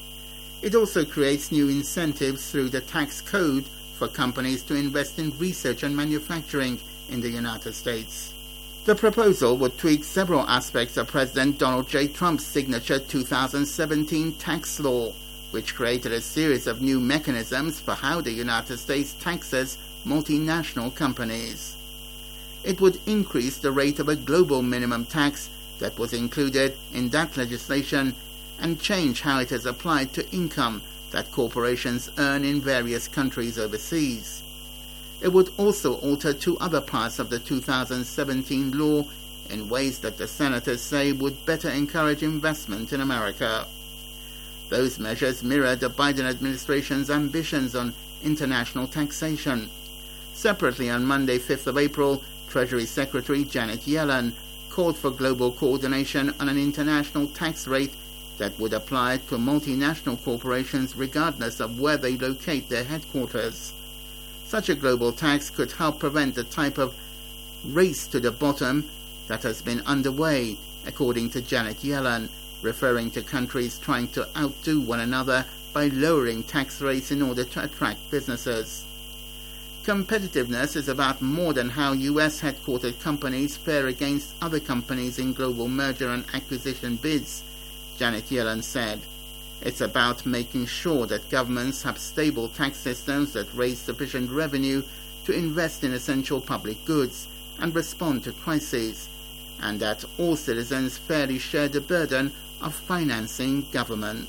It also creates new incentives through the tax code for companies to invest in research and manufacturing in the United States. The proposal would tweak several aspects of President Donald J. Trump's signature two thousand seventeen tax law, which created a series of new mechanisms for how the United States taxes multinational companies. It would increase the rate of a global minimum tax that was included in that legislation and change how it is applied to income that corporations earn in various countries overseas. It would also alter two other parts of the two thousand seventeen law in ways that the senators say would better encourage investment in America. Those measures mirror the Biden administration's ambitions on international taxation. Separately, on Monday, fifth of April, Treasury Secretary Janet Yellen called for global coordination on an international tax rate that would apply to multinational corporations regardless of where they locate their headquarters. Such a global tax could help prevent the type of race to the bottom that has been underway, according to Janet Yellen, referring to countries trying to outdo one another by lowering tax rates in order to attract businesses. Competitiveness is about more than how U S headquartered companies fare against other companies in global merger and acquisition bids, Janet Yellen said. It's about making sure that governments have stable tax systems that raise sufficient revenue to invest in essential public goods and respond to crises, and that all citizens fairly share the burden of financing government.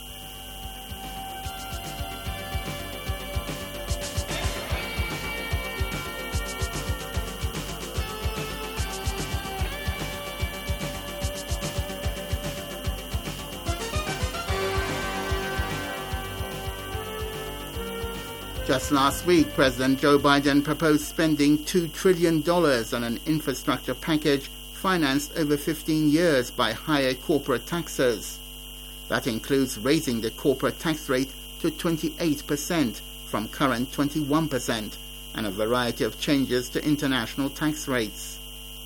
Just last week, President Joe Biden proposed spending two trillion dollars on an infrastructure package financed over fifteen years by higher corporate taxes. That includes raising the corporate tax rate to twenty-eight percent from current twenty-one percent and a variety of changes to international tax rates.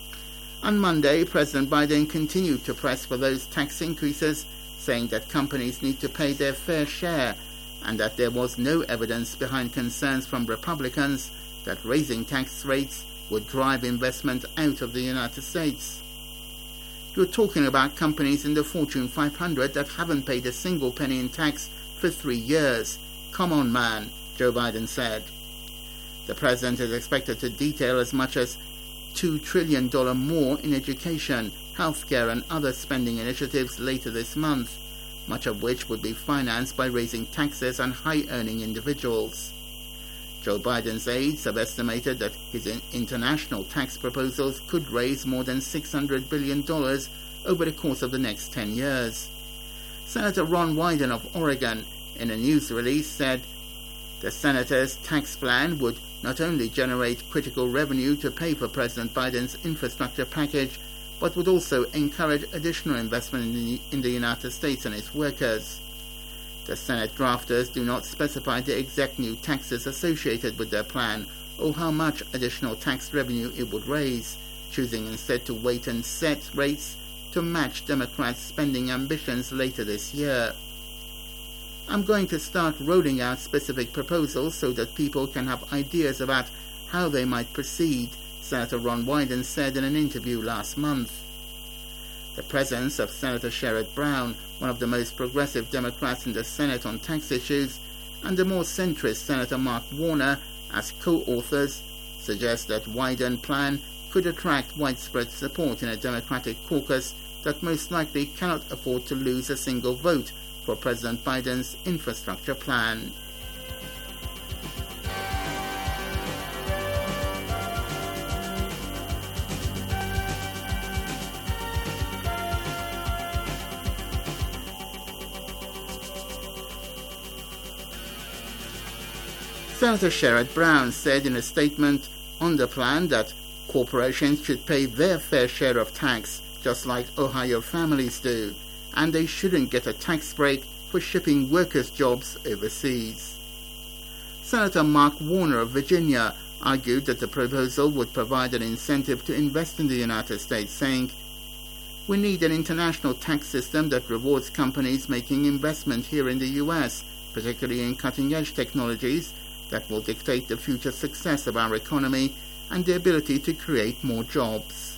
On Monday, President Biden continued to press for those tax increases, saying that companies need to pay their fair share and that there was no evidence behind concerns from Republicans that raising tax rates would drive investment out of the United States. You're talking about companies in the Fortune five hundred that haven't paid a single penny in tax for three years. Come on, man, Joe Biden said. The president is expected to detail as much as two trillion dollars more in education, healthcare and other spending initiatives later this month, much of which would be financed by raising taxes on high-earning individuals. Joe Biden's aides have estimated that his international tax proposals could raise more than six hundred billion dollars over the course of the next ten years. Senator Ron Wyden of Oregon, in a news release, said the senator's tax plan would not only generate critical revenue to pay for President Biden's infrastructure package, but would also encourage additional investment in the, in the United States and its workers. The Senate drafters do not specify the exact new taxes associated with their plan or how much additional tax revenue it would raise, choosing instead to wait and set rates to match Democrats' spending ambitions later this year. I'm going to start rolling out specific proposals so that people can have ideas about how they might proceed, Senator Ron Wyden said in an interview last month. The presence of Senator Sherrod Brown, one of the most progressive Democrats in the Senate on tax issues, and the more centrist Senator Mark Warner as co-authors suggests that Wyden's plan could attract widespread support in a Democratic caucus that most likely cannot afford to lose a single vote for President Biden's infrastructure plan. Senator Sherrod Brown said in a statement on the plan that corporations should pay their fair share of tax, just like Ohio families do, and they shouldn't get a tax break for shipping workers' jobs overseas. Senator Mark Warner of Virginia argued that the proposal would provide an incentive to invest in the United States, saying, "We need an international tax system that rewards companies making investment here in the U S, particularly in cutting-edge technologies that will dictate the future success of our economy and the ability to create more jobs."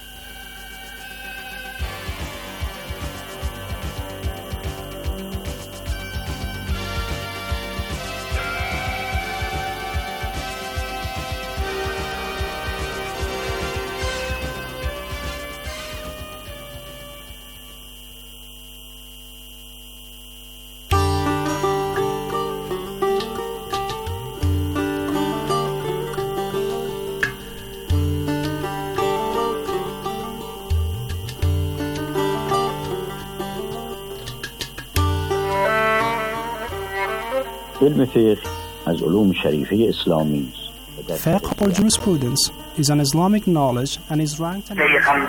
Fiqh or jurisprudence is an Islamic knowledge and is ranked an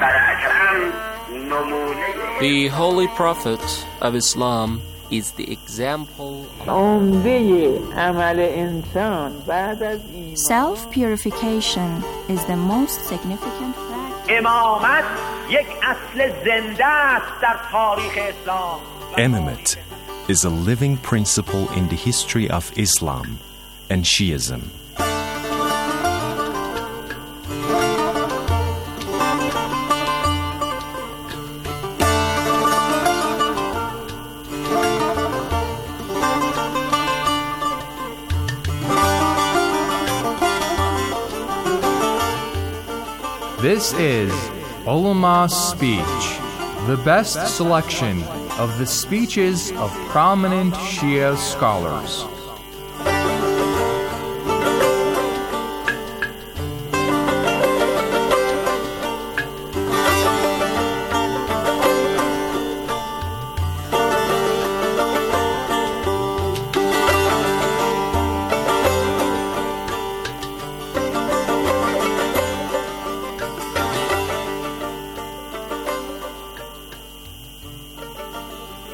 The Holy Prophet of Islam is the example. Self-purification is the most significant fact. Imamate is a living principle in the history of Islam and Shiism. This is Ulama Speech, the best selection of the speeches of prominent Shia scholars.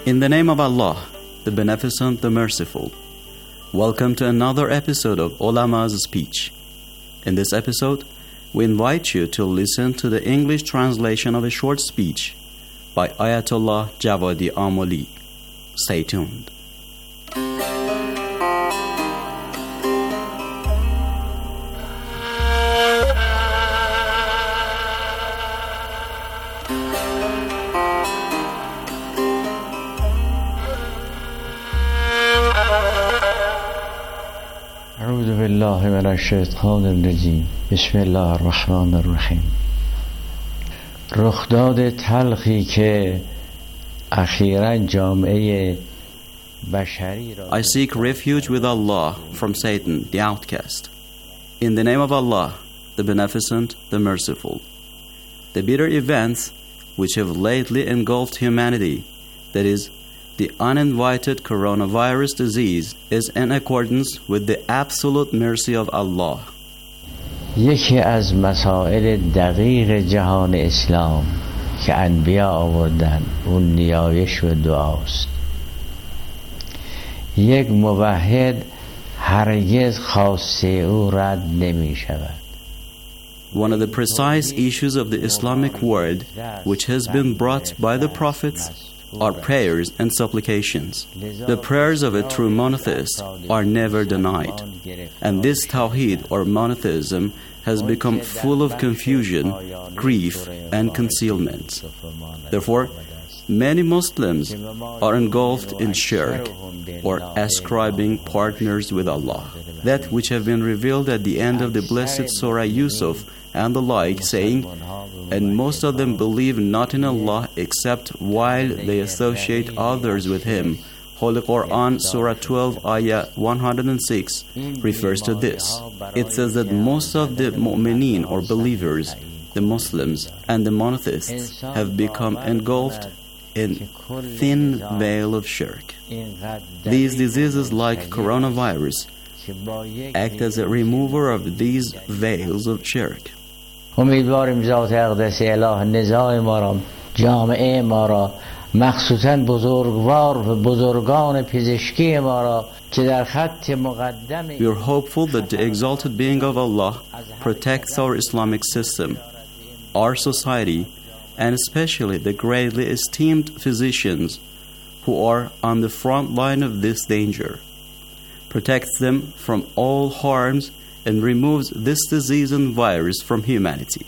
In the name of Allah, the Beneficent, the Merciful. Welcome to another episode of Ulama's Speech. In this episode, we invite you to listen to the English translation of a short speech by Ayatollah Javadi Amoli. Stay tuned. أعوذ بالله من الشیطان الرجیم بسم الله الرحمن الرحیم رخداد تلخی که اخیراً جامعه بشری را I seek refuge with Allah from Satan, the outcast. In the name of Allah, the Beneficent, the Merciful. The bitter events which have lately engulfed humanity, that is, the uninvited coronavirus disease, is in accordance with the absolute mercy of Allah. یکی از مسائل دقیق جهان اسلام که انبیا آوردن اون نیایش و دعاست. یک موحد هرگز خواسته او رد نمی شود. One of the precise issues of the Islamic world which has been brought by the prophets are prayers and supplications. The prayers of a true monotheist are never denied, and this tawheed or monotheism has become full of confusion, grief, and concealment. Therefore, many Muslims are engulfed in shirk, or ascribing partners with Allah, that which have been revealed at the end of the blessed Surah Yusuf and the like, saying, and most of them believe not in Allah except while they associate others with Him. Holy Quran, Surah twelve, Ayah one hundred six, refers to this. It says that most of the mu'mineen or believers, the Muslims and the monotheists, have become engulfed in thin veil of shirk. These diseases like coronavirus act as a remover of these veils of shirk. امیدواریم ذات اقدس اله نزاع ما را جامعه ما را مخصوصاً بزرگوار و بزرگان پزشکی ما را که در خط مقدم We are hopeful that the exalted being of Allah protects our Islamic system, our society, and especially the greatly esteemed physicians who are on the front line of this danger, protects them from all harms and removes this disease and virus from humanity.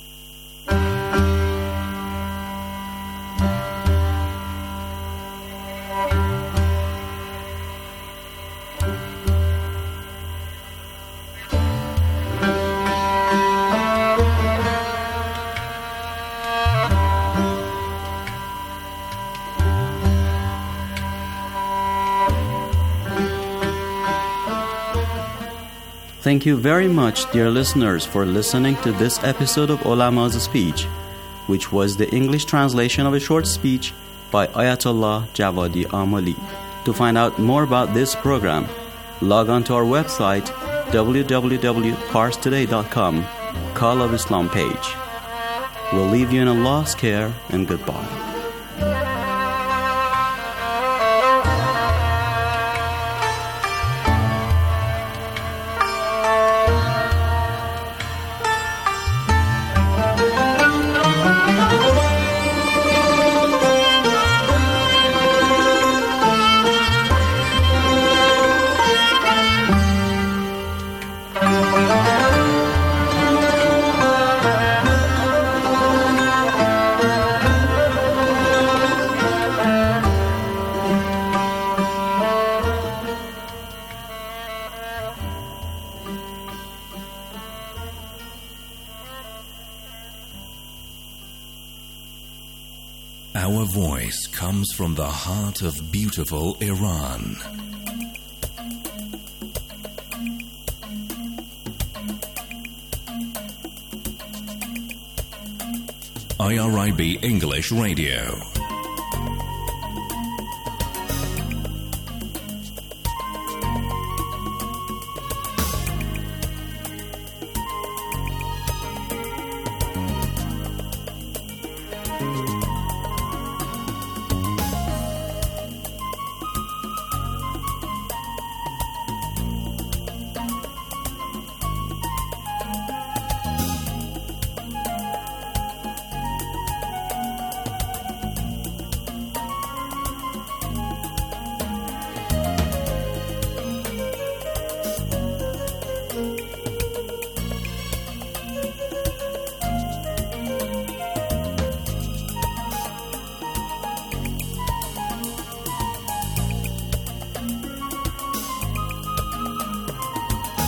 Thank you very much, dear listeners, for listening to this episode of Ulama's Speech, which was the English translation of a short speech by Ayatollah Javadi Amoli. To find out more about this program, log on to our website w w w dot pars today dot com, Call of Islam page. We'll leave you in Allah's care and goodbye. Our voice comes from the heart of beautiful Iran. I R I B English Radio.